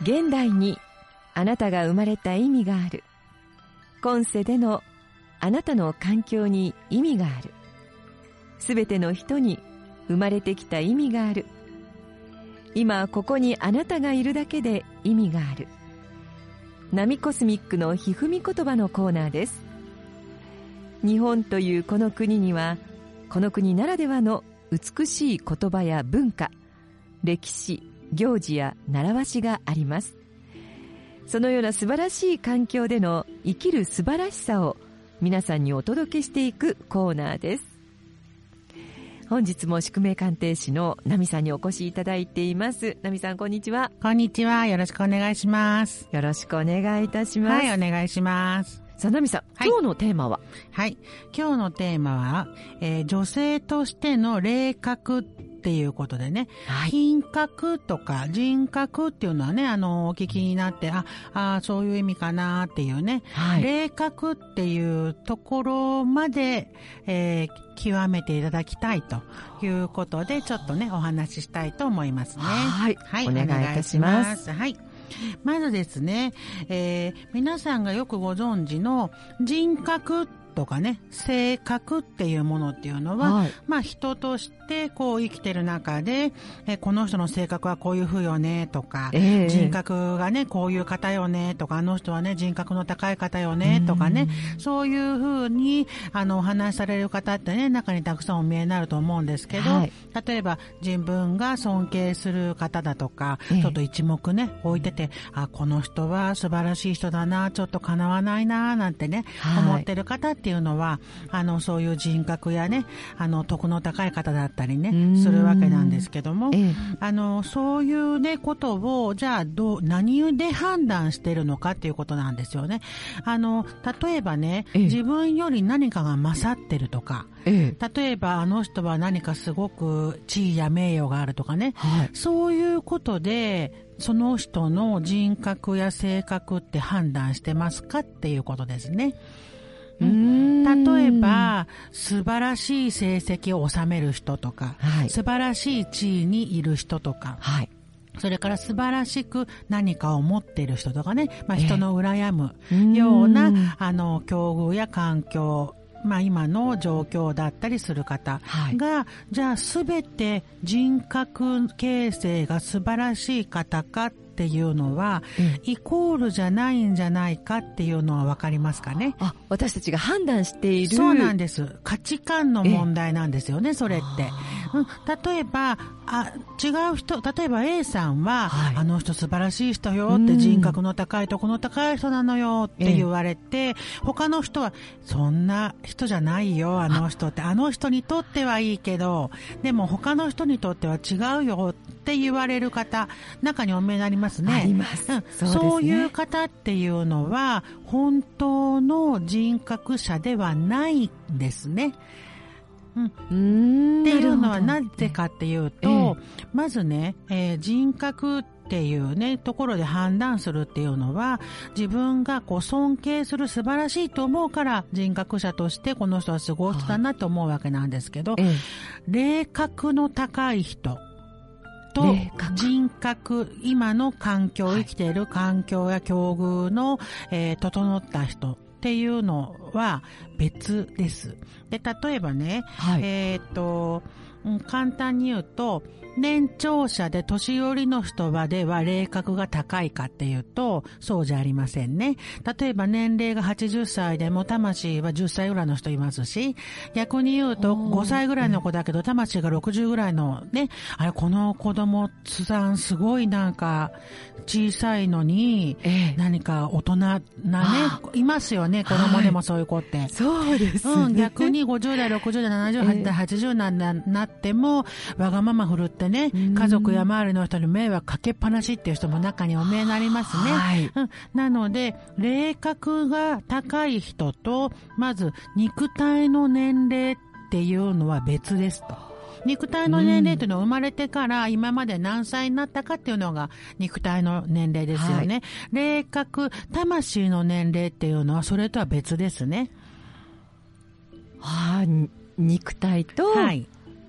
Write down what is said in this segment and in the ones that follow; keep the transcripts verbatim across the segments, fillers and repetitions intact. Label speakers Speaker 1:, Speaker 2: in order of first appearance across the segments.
Speaker 1: 現代にあなたが生まれた意味がある。今世でのあなたの環境に意味がある。すべての人に生まれてきた意味がある。今ここにあなたがいるだけで意味がある。ナミコスミックのひふみ言葉のコーナーです。日本というこの国には、この国ならではの美しい言葉や文化、歴史、行事や習わしがあります。そのような素晴らしい環境での生きる素晴らしさを皆さんにお届けしていくコーナーです。本日も宿命鑑定士のナミさんにお越しいただいています。ナミさん、こんにちは。
Speaker 2: こんにちは。よろしくお願いします。
Speaker 1: よろしくお願いいたします。
Speaker 2: はい、お願いします。
Speaker 1: さあ、ナミさん、はい、今日のテーマは？
Speaker 2: はい、今日のテーマは、えー、女性としての霊格っていうことでね、はい、品格とか人格っていうのはね、あの、お聞きになって、あ、あ、そういう意味かなっていうね、はい、霊格っていうところまで、えー、極めていただきたいということで、ちょっとね、お話ししたいと思いますね。
Speaker 1: はい、はい、お願いいたします。
Speaker 2: はい。まずですね、えー、皆さんがよくご存知の人格とかね、性格っていうものっていうのは、はい、まあ人としてこう生きてる中で、えこの人の性格はこういう風よねとか、えー、人格がねこういう方よねとか、あの人はね人格の高い方よねとかね、そういう風にあのお話しされる方ってね、中にたくさんお見えになると思うんですけど、はい、例えば自分が尊敬する方だとか、えー、ちょっと一目ね置いてて、あ、この人は素晴らしい人だな、ちょっと叶わないななんてね、はい、思ってる方ってっていうのは、あのそういう人格やね、あの徳の高い方だったりねするわけなんですけども、ええ、あのそういうねことをじゃあどう何で判断してるのかっていうことなんですよね。あの例えばね、ええ、自分より何かが勝ってるとか、ええ、例えばあの人は何かすごく地位や名誉があるとかね、はい、そういうことでその人の人格や性格って判断してますかっていうことですね。うん、例えば素晴らしい成績を収める人とか、はい、素晴らしい地位にいる人とか、はい、それから素晴らしく何かを持っている人とかね、まあ、人の羨むような、えー、あの境遇や環境、まあ、今の状況だったりする方が、はい、じゃあすべて人格形成が素晴らしい方かっていうのは、うん、イコールじゃないんじゃないかっていうのは分かりますかね。
Speaker 1: あ、私たちが判断している。
Speaker 2: そうなんです。価値観の問題なんですよね、それって。うん、例えばあ違う人、例えば A さんは、はい、あの人素晴らしい人よって、人格の高いとこの高い人なのよって言われて、え他の人はそんな人じゃないよあの人って、あの人にとってはいいけどでも他の人にとっては違うよって言われる方、中にお見えになりますね。
Speaker 1: あります、うん、 そうですね。
Speaker 2: そういう方っていうのは本当の人格者ではないんですね。うん、うーんっていうのはなぜかっていうと、ええ、まずね、えー、人格っていうねところで判断するっていうのは、自分がこう尊敬する素晴らしいと思うから人格者としてこの人はすごい人だなと思うわけなんですけど、ええ、霊格の高い人と人格、今の環境、生きている環境や境遇の、えー、整った人っていうのは別です。で、例えばね、はい、えっと、簡単に言うと、年長者で年寄りの人はでは霊格が高いかっていうとそうじゃありませんね。例えば年齢がはちじゅっさいでも魂はじゅっさいぐらいの人いますし、逆に言うとごさいぐらいの子だけど魂がろくじゅうぐらいのね、あれこの子供さんすごいなんか小さいのに何か大人なね、いますよね、子供でもそういう子って、はい、
Speaker 1: そうですね、
Speaker 2: うん、逆にごじゅう代ろくじゅう代ななじゅう代はちじゅう代になってもわがまま振るってね、家族や周りの人に迷惑かけっぱなしっていう人も中にお見えになりますね、はい、うん、なので霊格が高い人とまず肉体の年齢っていうのは別ですと。肉体の年齢というのは生まれてから今まで何歳になったかっていうのが肉体の年齢ですよね、はい、霊格、魂の年齢っていうのはそれとは別ですね。
Speaker 1: はあ、肉体と、はい、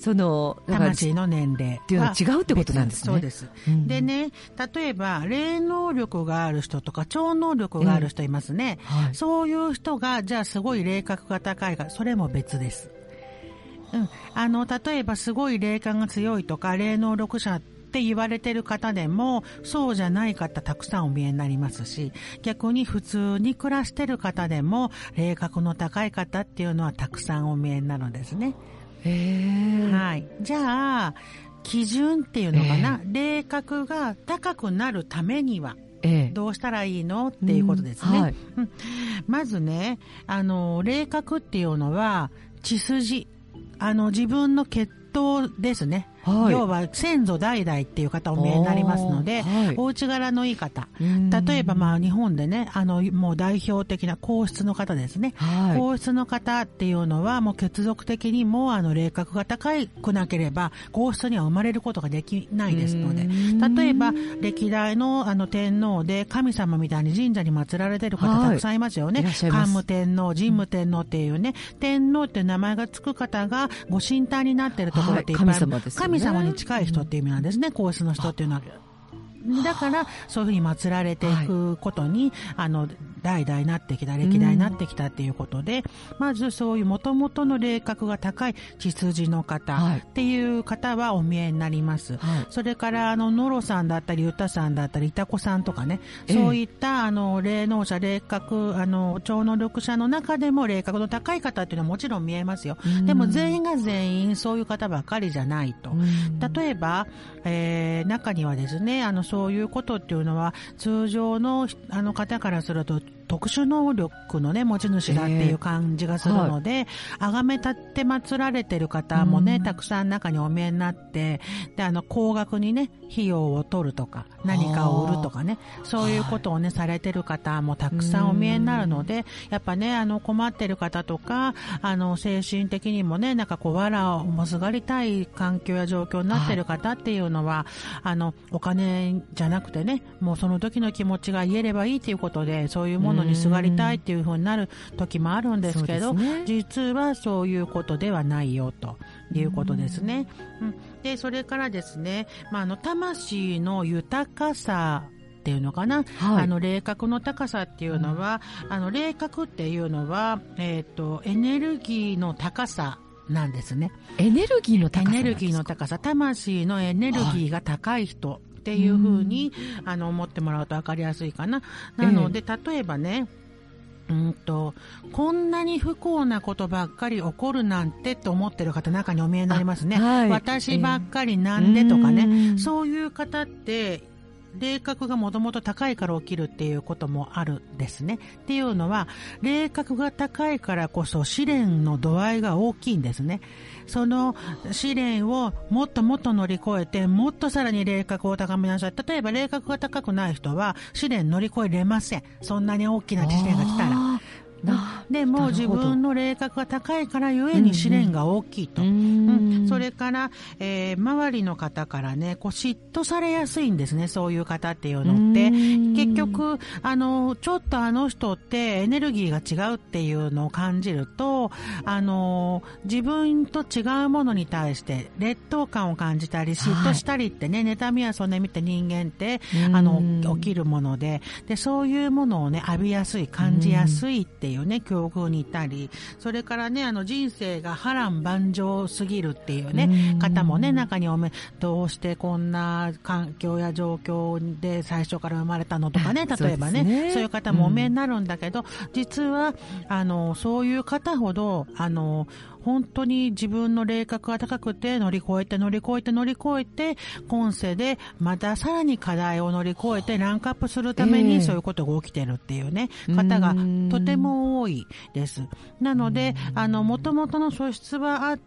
Speaker 1: その
Speaker 2: 魂の年齢
Speaker 1: っていうのは違うってことなんですね。
Speaker 2: そうです、うん、でね、例えば霊能力がある人とか超能力がある人いますね、えーはい、そういう人がじゃあすごい霊覚が高いか、それも別です。うん、あの例えばすごい霊感が強いとか霊能力者って言われてる方でもそうじゃない方たくさんお見えになりますし、逆に普通に暮らしてる方でも霊覚の高い方っていうのはたくさんお見えになるんですね。
Speaker 1: へー、
Speaker 2: はい、じゃあ基準っていうのかな、霊覚が高くなるためにはどうしたらいいのっていうことですね、うんはい、うん、まずね、あの霊覚っていうのは血筋、あの自分の血統ですね、はい、要は先祖代々っていう方お見えになりますので、はい、お家柄のいい方、例えばまあ日本でね、あのもう代表的な皇室の方ですね、はい、皇室の方っていうのはもう血族的にもあの霊覚が高くなければ皇室には生まれることができないですので、例えば歴代のあの天皇で神様みたいに神社に祀られてる方たくさんいますよね、はい、桓武天皇、神武天皇っていうね、天皇って名前がつく方がご神体になってるところっていっぱいある、はい、神様に近い人っていう意味なんですね、皇室の人っていうのは。だからそういうふうに祀られていくことに、はい、あの代々なってきた、歴代になってきたっていうことで、まずそういう元々の霊覚が高い血筋の方っていう方はお見えになります、はい、それからあのノロさんだったりユタさんだったりイタコさんとかね、そういったあの霊能者、霊覚、あの超能力者の中でも霊覚の高い方っていうのはもちろん見えますよ。でも全員が全員そういう方ばかりじゃないと。例えば、えー、中にはですね、あのそういうことっていうのは通常のあの方からすると特殊能力のね持ち主だっていう感じがするので、あがめたって祀られてる方もね、たくさん中にお見えになって、であの高額にね費用を取るとか何かを売るとかね、そういうことをねされてる方もたくさんお見えになるので、やっぱねあの困ってる方とか、あの精神的にもねなんかこう藁をもすがりたい環境や状況になってる方っていうのは、あのお金じゃなくてね、もうその時の気持ちが言えればいいということで、そういうものにすがりたいっていう風になる時もあるんですけど、ね、実はそういうことではないよということですね。うん、でそれからですね、まあ、あの魂の豊かさっていうのかな、はい、あの霊覚の高さっていうのは、うん、あの霊覚っていうのは、えーと、エネルギーの高さなんですね。
Speaker 1: エネルギーの高さ、
Speaker 2: エネルギーの高さ、魂のエネルギーが高い人、はいっていう風にあの思ってもらうと分かりやすいかな。なので、えー、例えばね、うんとこんなに不幸なことばっかり起こるなんてと思ってる方中にお見えになりますね、はい、私ばっかりなんでとかね、えー、そういう方って霊覚がもともと高いから起きるっていうこともあるんですね。っていうのは霊覚が高いからこそ試練の度合いが大きいんですね。その試練をもっともっと乗り越えて、もっとさらに霊覚を高めなさい。例えば霊覚が高くない人は試練乗り越えれません。そんなに大きな試練が来たら。でも自分の霊覚が高いからゆえに試練が大きいと、うんうんうん、それから、えー、周りの方からねこう嫉妬されやすいんですね。そういう方っていうのって結局あのちょっとあの人ってエネルギーが違うっていうのを感じると、あの自分と違うものに対して劣等感を感じたり嫉妬したりってね、はい、妬みやそねみって人間ってあの起きるもので、でそういうものをね浴びやすい、感じやすいっていうね境遇にいたり、それからねあの人生が波乱万丈すぎるっていうね方もね中におめ、どうしてこんな環境や状況で最初から生まれたのとかね、例えばね、 そうですね、そういう方もおめになるんだけど、うん、実はあのそういう方ほどあの本当に自分の霊覚が高くて乗り越えて乗り越えて乗り越えて今世でまたさらに課題を乗り越えてランクアップするためにそういうことが起きてるっていうね、えー、方がとても多いです。なのであの元々の素質はあって、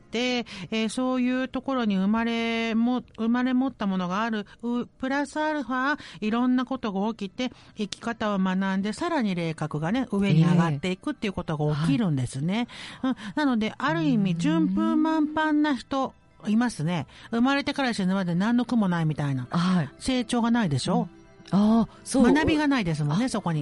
Speaker 2: えー、そういうところに生まれも生まれ持ったものがあるプラスアルファいろんなことが起きて生き方を学んでさらに霊覚がね上に上がっていくっていうことが起きるんですね、えーはい、うん、なのである意味順風満帆な人いますね。生まれてから死ぬまで何の苦もないみたいな、はい、成長がないでしょ、うん、あそう学びがないですもんね。そこに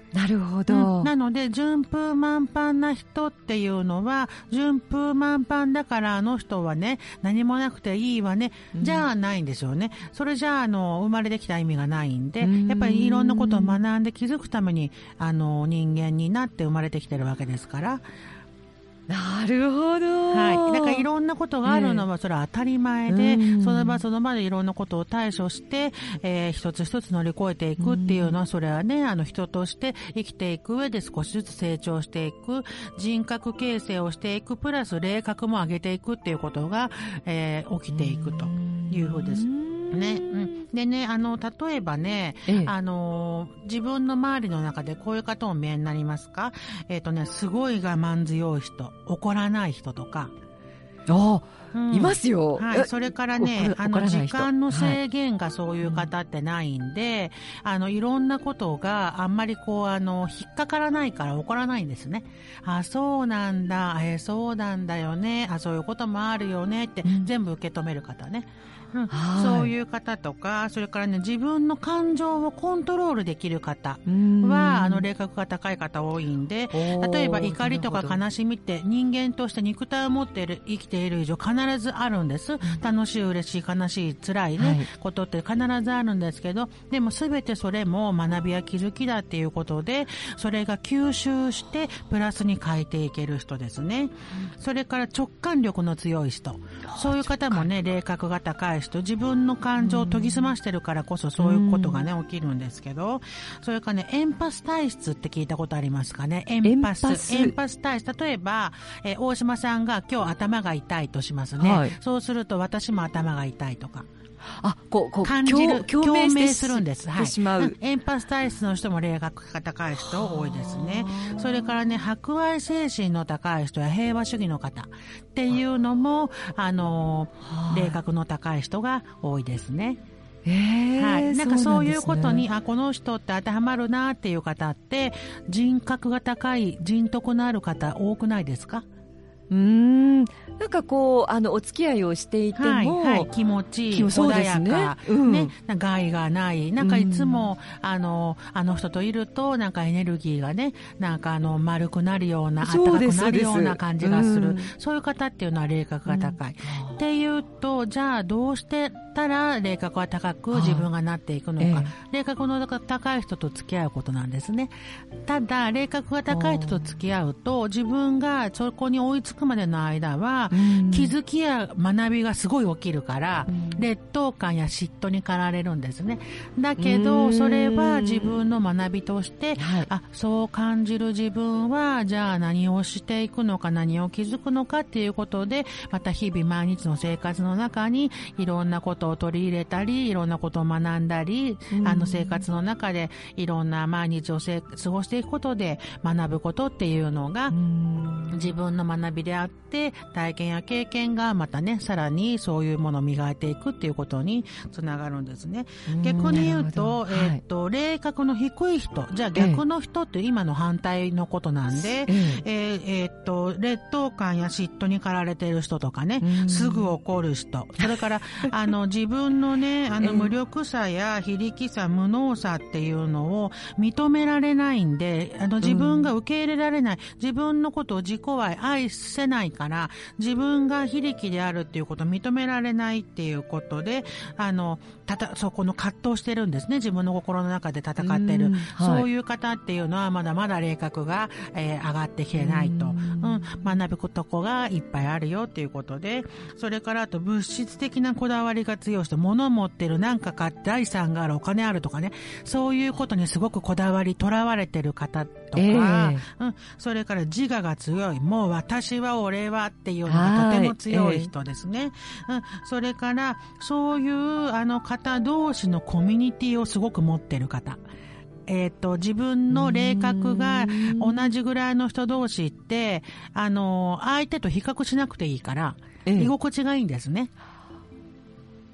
Speaker 1: なるほど、
Speaker 2: うん、なので順風満帆な人っていうのは順風満帆だからあの人はね何もなくていいわね、うん、じゃあないんですよね。それじゃああの生まれてきた意味がないんで、やっぱりいろんなことを学んで気づくためにあの人間になって生まれてきてるわけですから。
Speaker 1: なるほど。
Speaker 2: はい。だからいろんなことがあるのはそれは当たり前で、えー、その場その場でいろんなことを対処して、えー、一つ一つ乗り越えていくっていうのは、それはね、あの人として生きていく上で少しずつ成長していく、人格形成をしていく、プラス霊格も上げていくっていうことが、えー、起きていくというふうです。ね、うん、でね、あの例えばね、ええ、あの自分の周りの中でこういう方をお見えになりますか？えっとね、すごい我慢強い人、怒らない人とか。
Speaker 1: あ、うん、いますよ。
Speaker 2: はい。それからね、あの時間の制限がそういう方ってないんで、はい、あのいろんなことがあんまりこうあの引っかからないから怒らないんですね。あ、そうなんだ、えー、そうなんだよね、あ、そういうこともあるよねって全部受け止める方ね。うん、そういう方とか、それからね、自分の感情をコントロールできる方は、あの、霊格が高い方多いんで、例えば怒りとか悲しみって人間として肉体を持っている、生きている以上必ずあるんです。うん、楽しい、嬉しい、悲しい、辛いね、はい、ことって必ずあるんですけど、でも全てそれも学びや気づきだっていうことで、それが吸収してプラスに変えていける人ですね。うん、それから直感力の強い人。そういう方もね、霊格が高い人。自分の感情を研ぎ澄ましてるからこそそういうことがね、起きるんですけど、それからね、エンパス体質って聞いたことありますかね。エンパス。エンパス、エンパス体質。例えば、えー、大島さんが今日頭が痛いとしますね。はい、そうすると私も頭が痛いとか。
Speaker 1: あ、こう、こう、
Speaker 2: 感じる、共鳴するんです。
Speaker 1: はい。しまう。
Speaker 2: エンパス体質の人も霊格が高い人多いですね。それからね、博愛精神の高い人や平和主義の方っていうのも、あの、霊格の高い人が多いですね。
Speaker 1: えー、
Speaker 2: はい。なんかそういうことに、ね、あ、この人って当てはまるなっていう方って、人格が高い、人徳のある方多くないですか？
Speaker 1: うーん、なんかこうあのお付き合いをしていても、はい
Speaker 2: はい、気持ちいい、穏やか、うん、ね、害がない、なんかいつも、うん、あのあの人といるとなんかエネルギーがね、なんかあの丸くなるような、温かくなるような感じがする、うん、そういう方っていうのは霊格が高い、うん、っていうと、じゃあどうしてたら霊格は高く自分がなっていくのか、ええ、霊格の高い人と付き合うことなんですね。ただ霊格が高い人と付き合うと、自分がそこに追いつくまでの間は、うん、気づきや学びがすごい起きるから、うん、劣等感や嫉妬に駆られるんですね。だけどそれは自分の学びとして、はい、あ、そう感じる自分はじゃあ何をしていくのか、何を気づくのかっていうことで、また日々毎日の生活の中にいろんなことを取り入れたり、いろんなことを学んだり、あの生活の中でいろんな毎日を過ごしていくことで学ぶことっていうのが自分の学びであって、体験や経験がまたね、さらにそういうものを磨いていくっていうことにつながるんですね。逆に言うと、えー、っと、霊格の低い人、じゃあ逆の人って今の反対のことなんで、えー、えーえー、っと、劣等感や嫉妬に駆られている人とかね、すぐ怒る人、それからあの自分のね、あの無力さや非力さ、無能さっていうのを認められないんで、あの自分が受け入れられない、自分のことを自己愛、愛せないから、自分が非力であるっていうことを認められないっていうことで、あの、たた、そこの葛藤してるんですね。自分の心の中で戦ってる。はい、そういう方っていうのはまだまだ霊格が、えー、上がってきてないと。うん、学ぶとこがいっぱいあるよっていうことで、それからあと物質的なこだわりが強い人、物持ってる、なんかか財産がある、お金あるとかね、そういうことにすごくこだわり、とらわれてる方とか、えーうん、それから自我が強い、もう私は俺はっていうのがとても強い人ですね。えーうん、それからそういうあの方同士のコミュニティをすごく持ってる方。えっと、自分の霊格が同じぐらいの人同士って、あの、相手と比較しなくていいから、えー、居心地がいいんですね。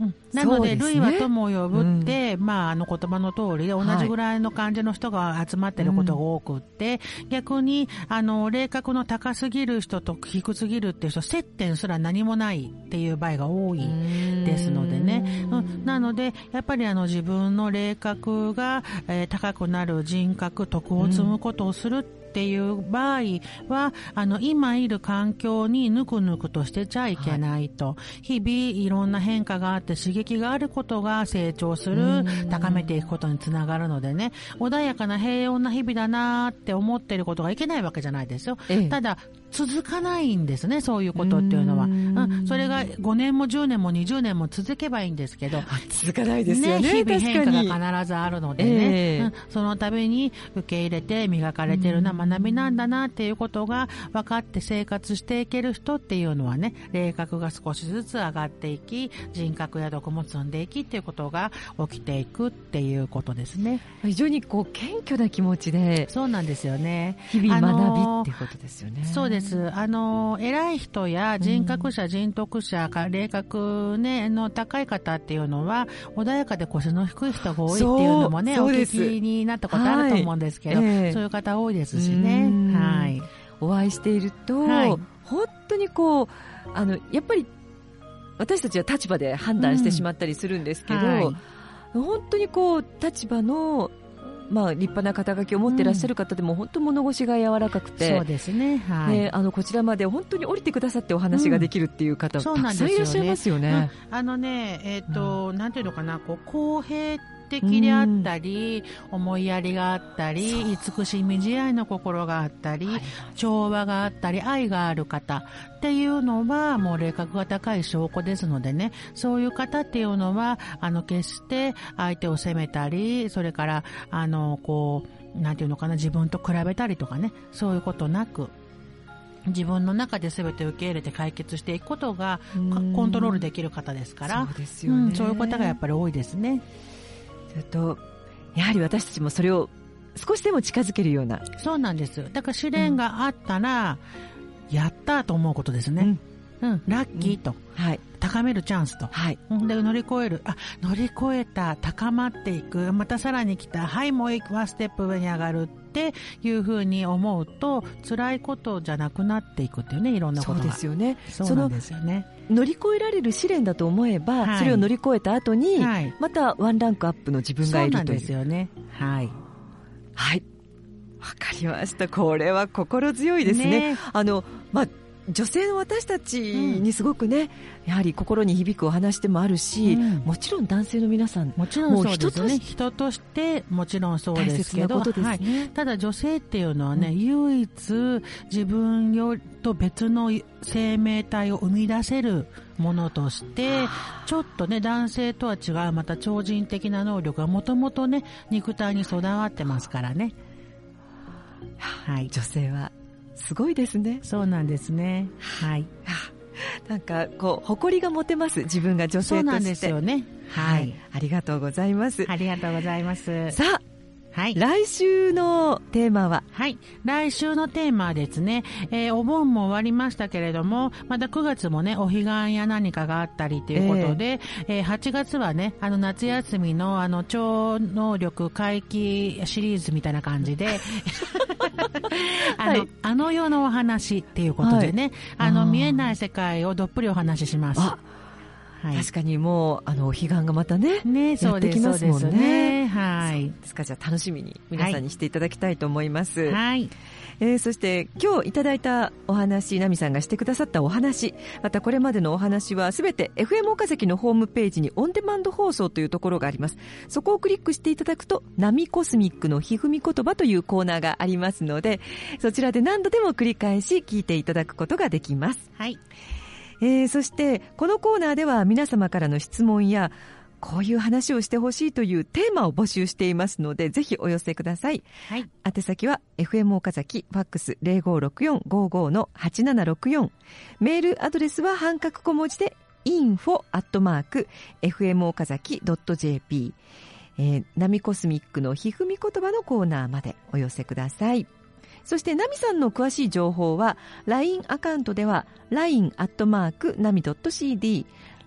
Speaker 2: うん、なので、類は友を呼ぶって、うん、まあ、あの言葉の通りで、同じぐらいの感じの人が集まってることが多くって、はい、逆に、あの、霊覚の高すぎる人と低すぎるっていう人、接点すら何もないっていう場合が多いですのでね。うん、なので、やっぱりあの、自分の霊覚が、えー、高くなる人格、徳を積むことをするってっていう場合は、あの、今いる環境にぬくぬくとしてちゃいけないと。はい、日々いろんな変化があって刺激があることが成長する、高めていくことにつながるのでね、穏やかな平穏な日々だなーって思ってることがいけないわけじゃないですよ。ええ、ただ、続かないんですね、そういうことっていうのは。うん、うん、それがごねんもじゅうねんもにじゅうねんも続けばいいんですけど。
Speaker 1: 続かないですよね。
Speaker 2: ね、日々変化が必ずあるのでね。えーうん、その度に受け入れて磨かれてるな、学びなんだなっていうことが分かって生活していける人っていうのはね、霊覚が少しずつ上がっていき、人格や徳も積んでいきっていうことが起きていくっていうことですね。
Speaker 1: 非常にこう謙虚な気持ちで。
Speaker 2: そうなんですよね。
Speaker 1: 日々学びっていうことですよね。
Speaker 2: そうです。あの、偉い人や人格者、うん、人徳者、霊覚ね、の高い方っていうのは、穏やかで腰の低い人が多いっていうのもね、お聞きになったことあると思うんですけど、はいえー、そういう方多いですしね。はい。
Speaker 1: お会いしていると、はい、本当にこう、あの、やっぱり、私たちは立場で判断してしまったりするんですけど、うんはい、本当にこう、立場の、まあ、立派な肩書きを持っていらっしゃる方でも、うん、本当物腰が柔らかくて、
Speaker 2: そうですね、はい
Speaker 1: ね、あのこちらまで本当に降りてくださってお話ができるっていう方、うん、たくさんいらっしゃいますよね。
Speaker 2: うん、あのね、えーとうん、なんていうのかな、こう公平的であったり、うん、思いやりがあったり、慈しみ慈愛の心があったり、はい、調和があったり、愛がある方っていうのはもう霊覚が高い証拠ですのでね、そういう方っていうのはあの決して相手を責めたり、それからあのこうなんていうのかな、自分と比べたりとかね、そういうことなく、自分の中で全て受け入れて解決していくことがコントロールできる方ですから、
Speaker 1: そうですよね、
Speaker 2: うん、そういう方がやっぱり多いですね。
Speaker 1: それとやはり私たちもそれを少しでも近づけるような。
Speaker 2: そうなんです。だから試練があったら、うん、やったと思うことですね、うんうん、ラッキーと、うんはい、高めるチャンスと、はい、で乗り越える、あ、乗り越えた、高まっていく、またさらに来た、はい、もう一ワンステップ上に上がるっていうふうに思うと、辛いことじゃなくなっていくっていうね、いろんなことが。
Speaker 1: そうですよね。
Speaker 2: そうなんですよね。
Speaker 1: 乗り越えられる試練だと思えば、はい、それを乗り越えた後に、はい、またワンランクアップの自分がいるという。そうなんです
Speaker 2: よね。はい。
Speaker 1: はい。わかりました。これは心強いですね。ね、あの、まあ、女性の私たちにすごくね、うん、やはり心に響くお話でもあるし、うん、もちろん男性の皆さん
Speaker 2: もちろんそうですね、人としてもちろんそうですけど、
Speaker 1: 大切なことですね、
Speaker 2: はい、ただ女性っていうのはね、うん、唯一自分よりと別の生命体を生み出せるものとして、ちょっとね、男性とは違うまた超人的な能力がもともとね、肉体に備わってますからね。
Speaker 1: はい、女性はすごいですね。
Speaker 2: そうなんですね。はい。
Speaker 1: なんかこう誇りが持てます、自分が女性として。そう
Speaker 2: なんですよね。
Speaker 1: はい。ありがとうございます。
Speaker 2: ありがとうございます。
Speaker 1: さあ。
Speaker 2: はい、
Speaker 1: 来週のテーマは、
Speaker 2: はい、来週のテーマはですね、えー、お盆も終わりましたけれども、またくがつもね、お彼岸や何かがあったりということで、えーえー、はちがつはね、あの夏休みのあの超能力回帰シリーズみたいな感じであの、はい、あの世のお話っていうことでね、はい、あの見えない世界をどっぷりお話しします。
Speaker 1: はい、確かにもうあのお彼岸がまた ね, ねやってきますもん ね,
Speaker 2: ね、はい、
Speaker 1: ですからじゃあ楽しみに皆さんにしていただきたいと思います、
Speaker 2: はい、
Speaker 1: えー、そして今日いただいたお話、ナミさんがしてくださったお話、またこれまでのお話はすべて エフエム 岡崎のホームページにオンデマンド放送というところがあります。そこをクリックしていただくとナミコスミックのひふみ言葉というコーナーがありますので、そちらで何度でも繰り返し聞いていただくことができます。
Speaker 2: はい、
Speaker 1: えー、そしてこのコーナーでは皆様からの質問やこういう話をしてほしいというテーマを募集していますので、ぜひお寄せください。
Speaker 2: はい、
Speaker 1: 宛先は エフエム 岡崎ファックス ゼロごろくよんごご のはちななろくよん、メールアドレスは半角小文字で インフォ アットマーク エフエム 岡崎 ドット ジェーピー、えー、ナミコスミックのひふみ言葉のコーナーまでお寄せください。そしてナミさんの詳しい情報は ライン アカウントでは ライン アットマークナミ ドット シーディー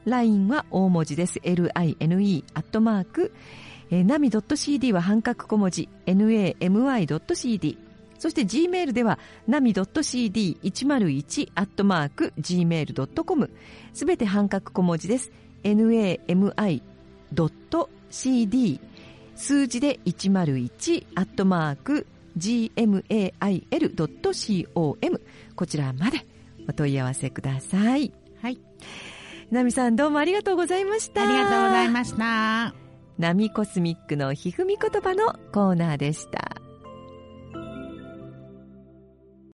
Speaker 1: ライン は大文字です。エルアイエヌイー アットマーク、ナミ .cd は半角小文字 ナミ ドットシーディー。そして Gmail では ナミ ドットシーディーいちまるいち アットマーク ジーメール ドットコム。すべて半角小文字です。ナミ ドットシーディー 数字でいちまるいち アットマーク ジーエムエーアイエル ドットコム。こちらまでお問い合わせください。
Speaker 2: はい。
Speaker 1: ナミさん、どうもありがとうございました。
Speaker 2: ありがとうございました。
Speaker 1: ナミコスミックのひふみ言葉のコーナーでした。